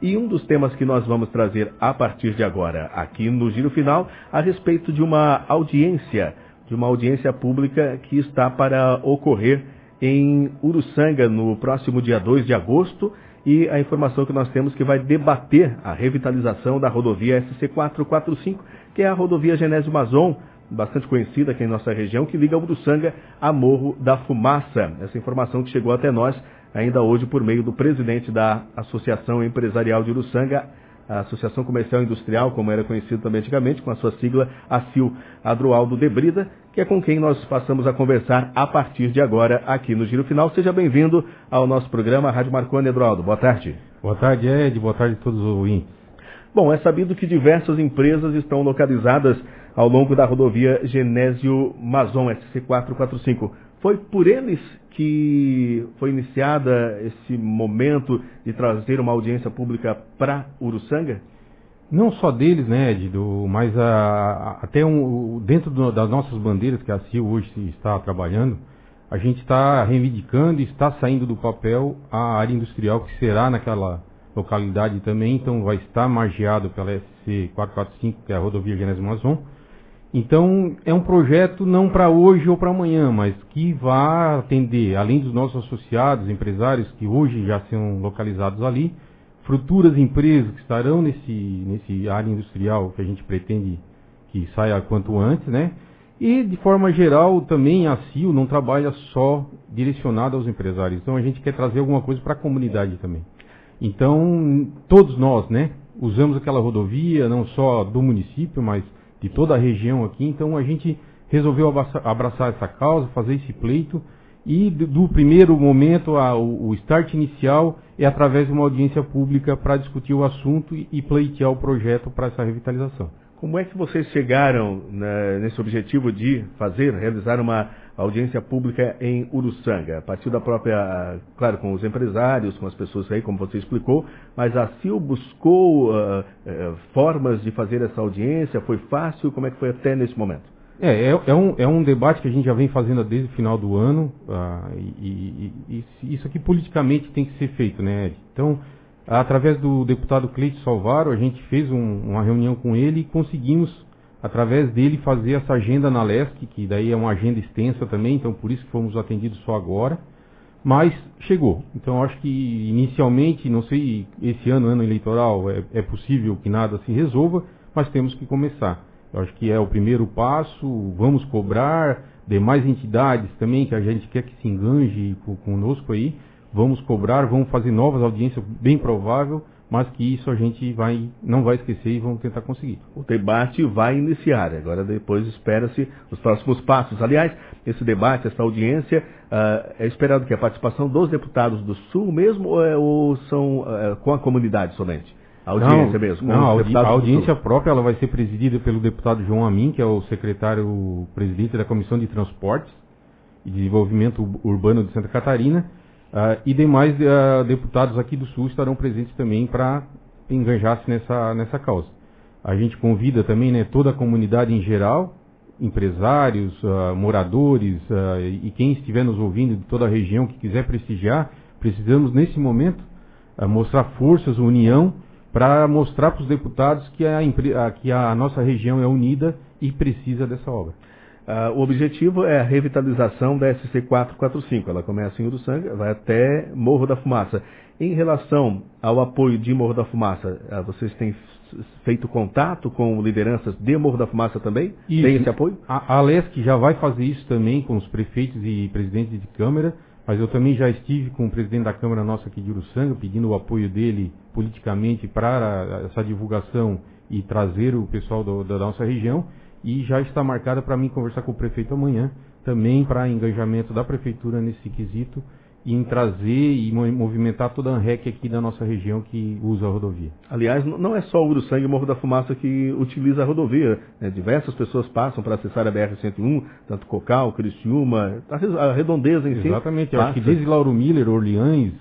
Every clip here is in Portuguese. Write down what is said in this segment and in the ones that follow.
E um dos temas que nós vamos trazer a partir de agora, aqui no Giro Final, a respeito de uma audiência pública que está para ocorrer em Uruçanga no próximo dia 2 de agosto. E a informação que nós temos que vai debater a revitalização da rodovia SC445, que é a rodovia Genésio Mazon, bastante conhecida aqui em nossa região, que liga Uruçanga a Morro da Fumaça. Essa informação que chegou até nós ainda hoje por meio do presidente da Associação Empresarial de Uruçanga, a Associação Comercial e Industrial, como era conhecido também antigamente, com a sua sigla ACIL, Adroaldo de Brida, que é com quem nós passamos a conversar a partir de agora aqui no Giro Final. Seja bem-vindo ao nosso programa Rádio Marconi. Adroaldo, boa tarde. Boa tarde, Ed, boa tarde a todos os ouvintes. Bom, é sabido que diversas empresas estão localizadas ao longo da rodovia Genésio Mazon, SC445. Foi por eles que foi iniciada esse momento de trazer uma audiência pública para Uruçanga? Não só deles, né, Ed, mas até dentro das nossas bandeiras que a CIL hoje está trabalhando, a gente está reivindicando e está saindo do papel a área industrial que será naquela localidade também, então vai estar margeado pela SC445, que é a rodovia Genésio Mazon. Então, é um projeto não para hoje ou para amanhã, mas que vai atender, além dos nossos associados, empresários que hoje já são localizados ali, futuras empresas que estarão nesse área industrial que a gente pretende que saia quanto antes, né? E, de forma geral, também a CIL não trabalha só direcionada aos empresários. Então, a gente quer trazer alguma coisa para a comunidade também. Então, todos nós, né, usamos aquela rodovia, não só do município, mas de toda a região aqui. Então, a gente resolveu abraçar essa causa, fazer esse pleito. E do primeiro momento, o start inicial é através de uma audiência pública para discutir o assunto e pleitear o projeto para essa revitalização. Como é que vocês chegaram nesse objetivo de realizar uma audiência pública em Uruçanga? A partir da própria, claro, com os empresários, com as pessoas aí, como você explicou, mas a CIL buscou formas de fazer essa audiência? Foi fácil? Como é que foi até nesse momento? É um debate que a gente já vem fazendo desde o final do ano, e isso aqui politicamente tem que ser feito, né, Ed? Então, através do deputado Cleito Salvaro, a gente fez uma reunião com ele e conseguimos, através dele, fazer essa agenda na LESC, que daí é uma agenda extensa também, então por isso que fomos atendidos só agora, mas chegou. Então, eu acho que inicialmente, não sei, esse ano eleitoral, é possível que nada se resolva, mas temos que começar. Eu acho que é o primeiro passo, vamos cobrar, demais entidades também que a gente quer que se enganje conosco aí, vamos cobrar, vamos fazer novas audiências, bem provável, mas que isso a gente não vai esquecer e vamos tentar conseguir. O debate vai iniciar, agora depois espera-se os próximos passos. Aliás, esse debate, essa audiência, é esperado que a participação dos deputados do Sul mesmo ou são com a comunidade somente? A audiência mesmo? Não, a audiência própria ela vai ser presidida pelo deputado João Amin, que é o secretário-presidente da Comissão de Transportes e Desenvolvimento Urbano de Santa Catarina, e demais deputados aqui do Sul estarão presentes também para enganjar-se nessa causa. A gente convida também, né, toda a comunidade em geral, empresários, moradores e quem estiver nos ouvindo de toda a região que quiser prestigiar. Precisamos nesse momento mostrar forças, união, para mostrar para os deputados que a nossa região é unida e precisa dessa obra. O objetivo é a revitalização da SC445. Ela começa em Uruçanga, vai até Morro da Fumaça. Em relação ao apoio de Morro da Fumaça, vocês têm feito contato com lideranças de Morro da Fumaça também? Isso. Tem esse apoio? A LESC já vai fazer isso também com os prefeitos e presidentes de Câmara, mas eu também já estive com o presidente da Câmara nossa aqui de Uruçanga, pedindo o apoio dele politicamente para essa divulgação e trazer o pessoal da nossa região, e já está marcada para mim conversar com o prefeito amanhã, também para engajamento da prefeitura nesse quesito, e em trazer e movimentar toda a ANREC aqui da nossa região que usa a rodovia. Aliás, não é só Uruçanga e Morro da Fumaça que utiliza a rodovia, né? Diversas pessoas passam para acessar a BR-101, tanto Cocal, Criciúma, a redondeza em si. Exatamente, eu acho que desde Lauro Miller, Orleans,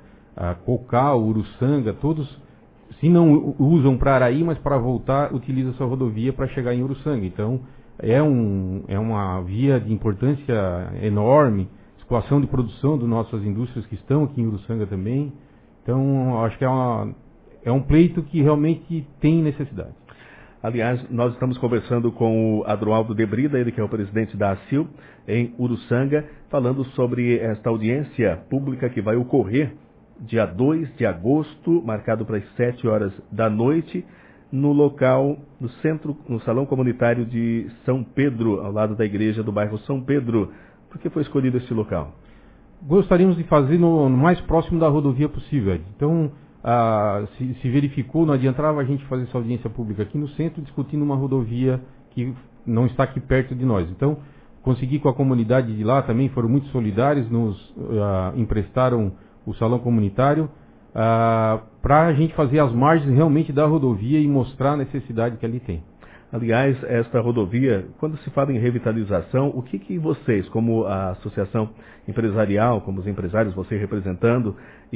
Cocal, Uruçanga, todos, se não usam para Araí, mas para voltar, utilizam essa rodovia para chegar em Uruçanga. Então, é uma via de importância enorme, situação de produção das nossas indústrias que estão aqui em Uruçanga também. Então, acho que é um pleito que realmente tem necessidade. Aliás, nós estamos conversando com o Adroaldo de Brida, ele que é o presidente da ACIL, em Uruçanga, falando sobre esta audiência pública que vai ocorrer dia 2 de agosto, marcado para as 7 horas da noite, no local, no centro, no Salão Comunitário de São Pedro, ao lado da igreja do bairro São Pedro. Por que foi escolhido este local? Gostaríamos de fazer no mais próximo da rodovia possível, Ed. Então, se verificou, não adiantava a gente fazer essa audiência pública aqui no centro, discutindo uma rodovia que não está aqui perto de nós. Então, consegui com a comunidade de lá também, foram muito solidários, nos emprestaram o salão comunitário para a gente fazer as margens realmente da rodovia e mostrar a necessidade que ali tem. Aliás, esta rodovia, quando se fala em revitalização, o que vocês, como a associação empresarial, como os empresários, você representando,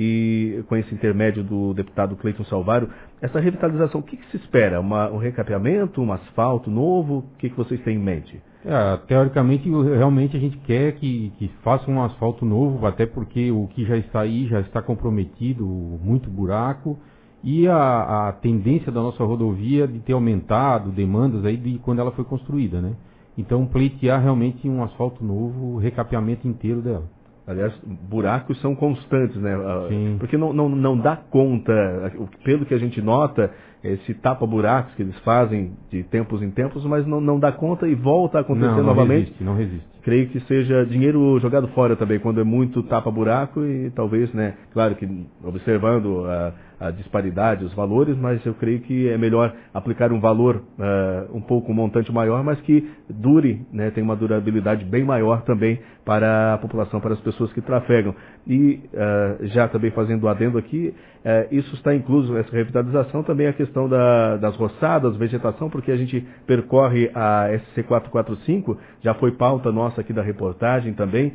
e com esse intermédio do deputado Cleiton Salvário, essa revitalização, o que se espera? Um recapeamento, um asfalto novo? O que vocês têm em mente? Teoricamente, realmente a gente quer que faça um asfalto novo, até porque o que já está aí já está comprometido, muito buraco, e a tendência da nossa rodovia de ter aumentado demandas aí de quando ela foi construída, né? Então, pleitear realmente um asfalto novo, recapeamento inteiro dela. Aliás, buracos são constantes, né? Sim. Porque não dá conta, pelo que a gente nota, esse tapa-buracos que eles fazem de tempos em tempos, mas não dá conta e volta a acontecer novamente. Não resiste. Creio que seja dinheiro jogado fora também, quando é muito tapa-buraco e talvez, né, claro que observando a disparidade, os valores, mas eu creio que é melhor aplicar um valor um pouco, um montante maior, mas que dure, né, tem uma durabilidade bem maior também para a população, para as pessoas que trafegam. E já também fazendo o adendo aqui, isso está incluso, essa revitalização, também a questão das roçadas, vegetação, porque a gente percorre a SC445, já foi pauta nossa aqui da reportagem também,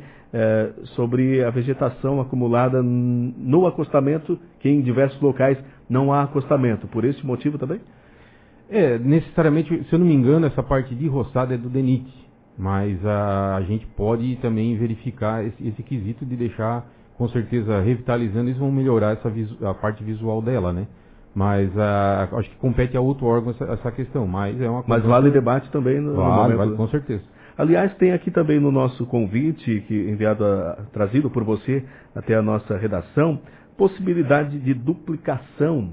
sobre a vegetação acumulada no acostamento, que em diversos locais não há acostamento. Por esse motivo também? Necessariamente, se eu não me engano, essa parte de roçada é do DENIT, mas a gente pode também verificar esse quesito de deixar, com certeza, revitalizando, eles vão melhorar a parte visual dela, né? Mas acho que compete a outro órgão essa questão, mas é uma coisa... Mas vale debate também no momento... Vale, com certeza. Aliás, tem aqui também no nosso convite, trazido por você até a nossa redação, possibilidade de duplicação.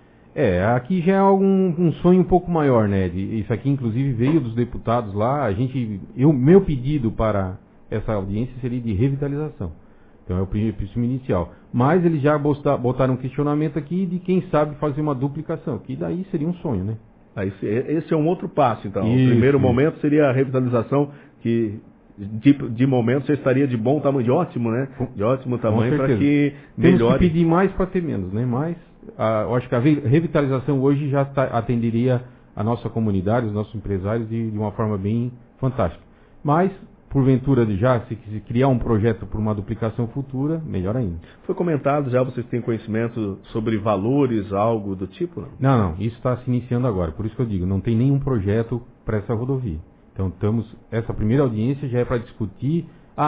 Aqui já é um sonho um pouco maior, né? Isso aqui, inclusive, veio dos deputados lá. Meu pedido para essa audiência seria de revitalização. Então é o princípio inicial. Mas eles já botaram um questionamento aqui de quem sabe fazer uma duplicação, que daí seria um sonho, né? Esse é um outro passo, então. Isso. O primeiro momento seria a revitalização, que de momento você estaria de bom tamanho, de ótimo, né? De ótimo tamanho para que melhore. Temos que pedir mais para ter menos, né? Mas eu acho que a revitalização hoje já atenderia a nossa comunidade, os nossos empresários de uma forma bem fantástica. Mas porventura se criar um projeto para uma duplicação futura, melhor ainda. Foi comentado já, vocês têm conhecimento sobre valores, algo do tipo? Não, isso está se iniciando agora, por isso que eu digo, não tem nenhum projeto para essa rodovia. Então essa primeira audiência já é para discutir,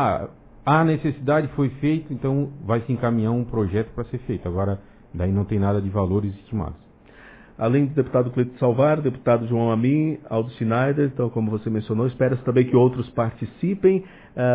a necessidade foi feita, então vai se encaminhar um projeto para ser feito. Agora, daí não tem nada de valores estimados. Além do deputado Cleiton Salvário, deputado João Amin, Aldo Schneider, então, como você mencionou, espera-se também que outros participem.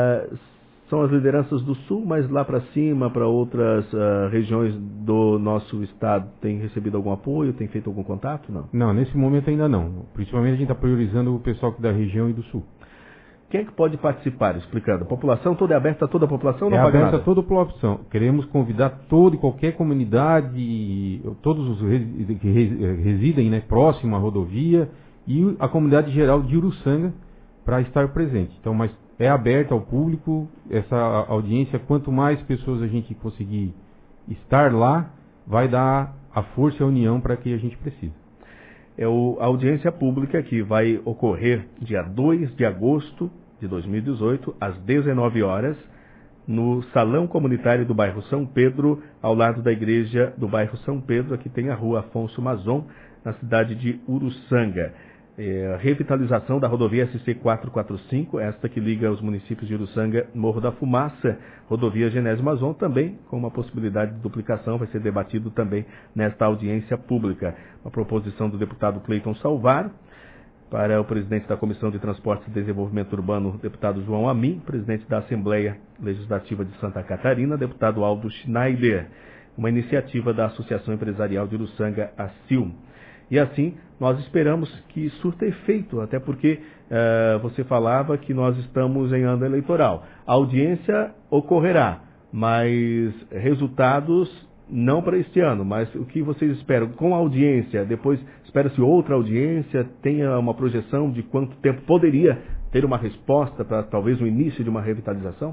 São as lideranças do Sul, mas lá para cima, para outras regiões do nosso estado, tem recebido algum apoio, tem feito algum contato? Não, nesse momento ainda não. Principalmente a gente está priorizando o pessoal da região e do Sul. Quem é que pode participar, explicando? A população toda é aberta a toda a população? Não é paga aberta nada? a toda a população. Queremos convidar toda e qualquer comunidade, todos os que residem, né, próximo à rodovia e a comunidade geral de Uruçanga para estar presente. Então, mas é aberta ao público essa audiência. Quanto mais pessoas a gente conseguir estar lá, vai dar a força e a união para que a gente precise. É a audiência pública que vai ocorrer dia 2 de agosto de 2018, às 19 horas, no Salão Comunitário do bairro São Pedro, ao lado da igreja do bairro São Pedro. Aqui tem a rua Afonso Mazon, na cidade de Uruçanga. revitalização da rodovia SC-445, esta que liga os municípios de Uruçanga e Morro da Fumaça, rodovia Genésio Mazon, também com uma possibilidade de duplicação, vai ser debatido também nesta audiência pública. Uma proposição do deputado Cleiton Salvar, para o presidente da Comissão de Transportes e Desenvolvimento Urbano, deputado João Amin, presidente da Assembleia Legislativa de Santa Catarina, deputado Aldo Schneider, uma iniciativa da Associação Empresarial de Uruçanga, ACIL. E assim, nós esperamos que surta efeito, até porque você falava que nós estamos em ano eleitoral. A audiência ocorrerá, mas resultados não para este ano, mas o que vocês esperam? Com a audiência, depois espera-se outra audiência, tenha uma projeção de quanto tempo poderia ter uma resposta para talvez o início de uma revitalização?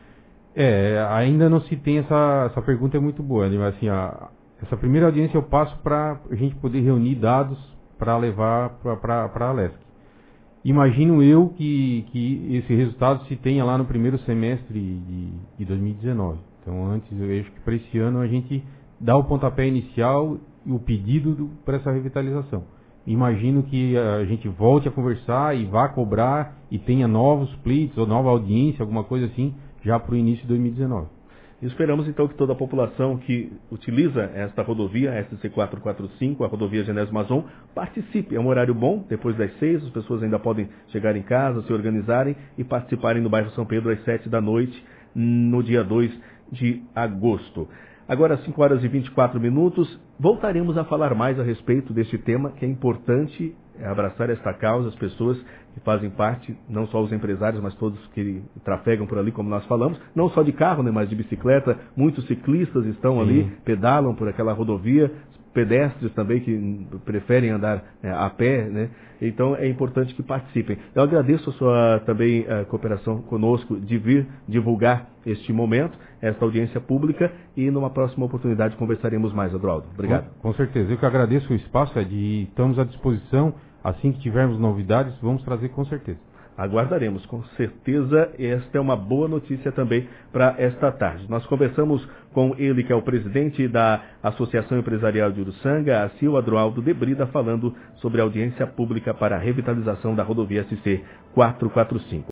Ainda não se tem essa pergunta, é muito boa, né? Mas, assim, essa primeira audiência eu passo para a gente poder reunir dados para levar para a LESC. Imagino eu que esse resultado se tenha lá no primeiro semestre de 2019. Então, antes, eu acho que para esse ano a gente dá o pontapé inicial e o pedido para essa revitalização. Imagino que a gente volte a conversar e vá cobrar e tenha novos pleitos ou nova audiência, alguma coisa assim, já para o início de 2019. Esperamos então que toda a população que utiliza esta rodovia, SC-445, a rodovia Genésio Mazon, participe. É um horário bom, depois das 6, as pessoas ainda podem chegar em casa, se organizarem e participarem no bairro São Pedro às 7 da noite, no dia 2 de agosto. Agora, 5 horas e 24 minutos, voltaremos a falar mais a respeito deste tema, que é importante abraçar esta causa, as pessoas que fazem parte, não só os empresários, mas todos que trafegam por ali, como nós falamos, não só de carro, né, mas de bicicleta, muitos ciclistas estão ali, pedalam por aquela rodovia, pedestres também que preferem andar a pé, né? Então é importante que participem. Eu agradeço a sua também cooperação conosco de vir divulgar este momento, esta audiência pública, e numa próxima oportunidade conversaremos mais, Adroaldo. Obrigado. Com certeza. Eu que agradeço o espaço, estamos à disposição. Assim que tivermos novidades, vamos trazer com certeza. Aguardaremos, com certeza. Esta é uma boa notícia também para esta tarde. Nós conversamos com ele, que é o presidente da Associação Empresarial de Uruçanga, ACIL, Adroaldo de Brida, falando sobre a audiência pública para a revitalização da rodovia SC 445.